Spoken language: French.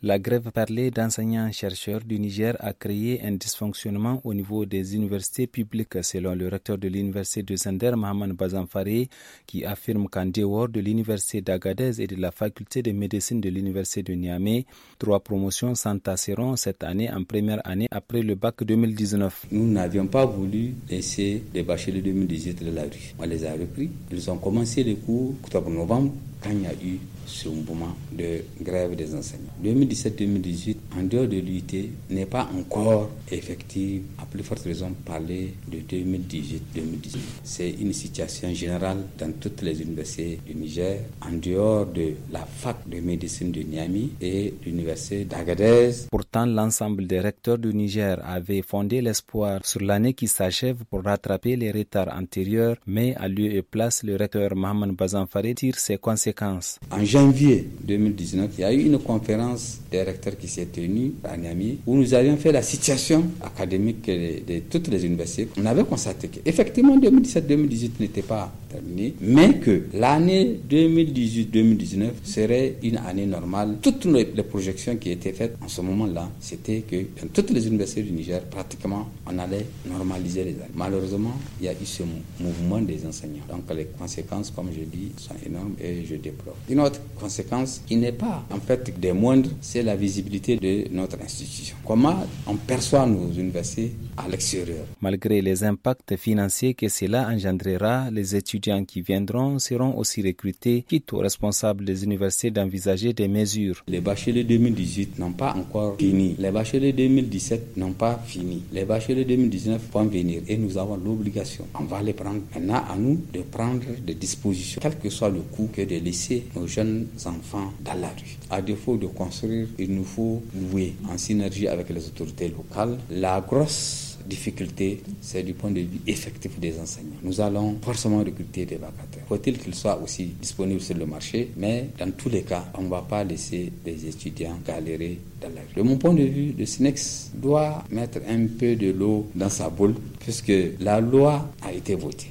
La grève parlée d'enseignants-chercheurs du Niger a créé un dysfonctionnement au niveau des universités publiques, selon le recteur de l'université de Zender, Mohamed Bazamfari, qui affirme qu'en dehors de l'université d'Agadez et de la faculté de médecine de l'université de Niamey, 3 promotions s'entasseront cette année en première année après le bac 2019. Nous n'avions pas voulu laisser les bacheliers 2018 de la rue. On les a repris. Ils ont commencé les cours octobre-novembre quand il y a eu ce mouvement de grève des enseignants. 2017-2018, en dehors de l'UIT, n'est pas encore effective. À plus forte raison, parler de 2018-2019. C'est une situation générale dans toutes les universités du Niger, en dehors de la fac de médecine de Niamey et l'université d'Agadez. Pourtant, l'ensemble des recteurs du Niger avait fondé l'espoir sur l'année qui s'achève pour rattraper les retards antérieurs, mais à lieu et place, le recteur Mohamed Bazamfari tire ses conséquences. En janvier 2019, il y a eu une conférence des recteurs qui s'est tenue à Niamey où nous avions fait la situation académique de toutes les universités. On avait constaté qu'effectivement 2017-2018 n'était pas terminé, mais que l'année 2018-2019 serait une année normale. Toutes les projections qui étaient faites en ce moment-là, c'était que dans toutes les universités du Niger, pratiquement, on allait normaliser les années. Malheureusement, il y a eu ce mouvement des enseignants. Donc les conséquences, comme je dis, sont énormes et je déplore. Une autre conséquence qui n'est pas en fait des moindres, c'est la visibilité de notre institution. Comment on perçoit nos universités à l'extérieur. Malgré les impacts financiers que cela engendrera, les étudiants qui viendront seront aussi recrutés, quitte aux responsables des universités d'envisager des mesures. Les bacheliers 2018 n'ont pas encore fini. Les bacheliers 2017 n'ont pas fini. Les bacheliers 2019 vont venir et nous avons l'obligation. On va les prendre. Maintenant, à nous de prendre des dispositions, quel que soit le coût, que de laisser nos jeunes enfants dans la rue. À défaut de construire, il nous faut louer en synergie avec les autorités locales. La grosse difficulté, c'est du point de vue effectif des enseignants. Nous allons forcément recruter des vacataires. Faut-il qu'ils soient aussi disponibles sur le marché, mais dans tous les cas, on ne va pas laisser les étudiants galérer dans la rue. De mon point de vue, le SNEX doit mettre un peu de l'eau dans sa boule, puisque la loi a été votée.